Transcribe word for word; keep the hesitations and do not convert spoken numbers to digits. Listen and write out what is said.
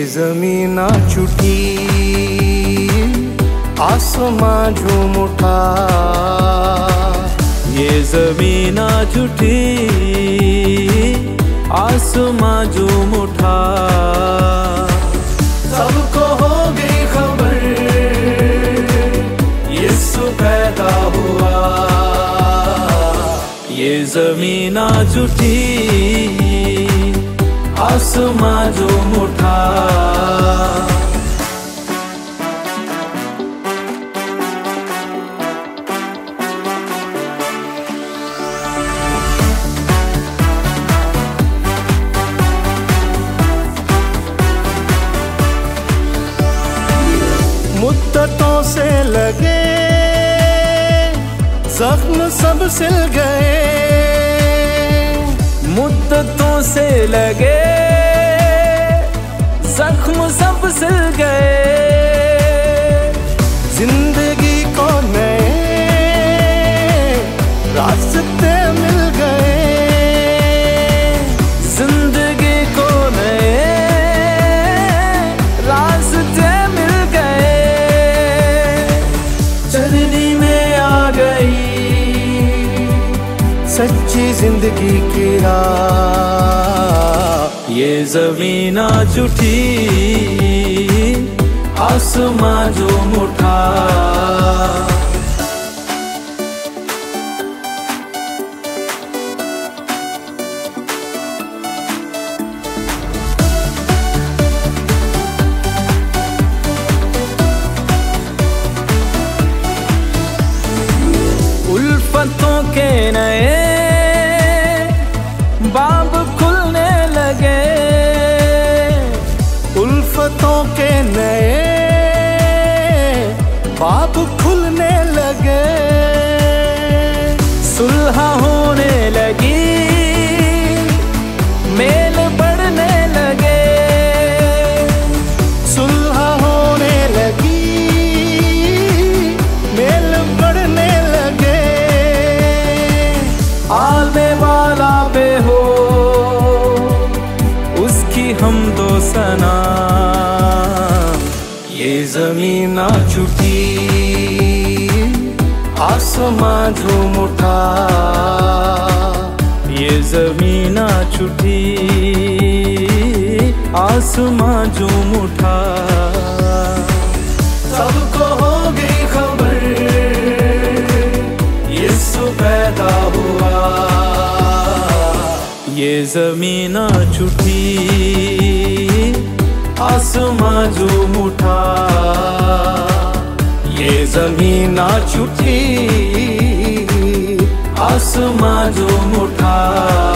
जमीन छुटी आसमां झूम उठा, ये जमीन छुटी आसमां झूम उठा। सबको हो गई खबर यीशु पैदा हुआ, ये जमीन छुटी आसमां झूम उठा। मुद्दतों से लगे जख्म सब सिल गए, मुद्दतों से लगे जख्म सब सिल गए। जिंदगी को नए रास्ते मिल गए, जिंदगी को नए रास्ते मिल गए। चलनी में आ गई सच्ची जिंदगी की राह, ये जमीन छुटी आसमां झूम उठा। उल्फतों के नए बाब खुलने लगे, उल्फतों के नए बाब खुलने लगे। सुलह होने लगी, मेल बढ़ने लगे, सुलह होने लगी, मेल बढ़ने लगे। आने वाला पे हो उसकी हमदो सना, ये जमीन छुटी आसमां झूम उठा, ये जमीन छुटी आसमां झूम उठा। सबको हो गई खबर यीशु पैदा हुआ, ये जमीन छुटी आसमां झूम उठा, ये जमीन छुटी आसमां झूम उठा।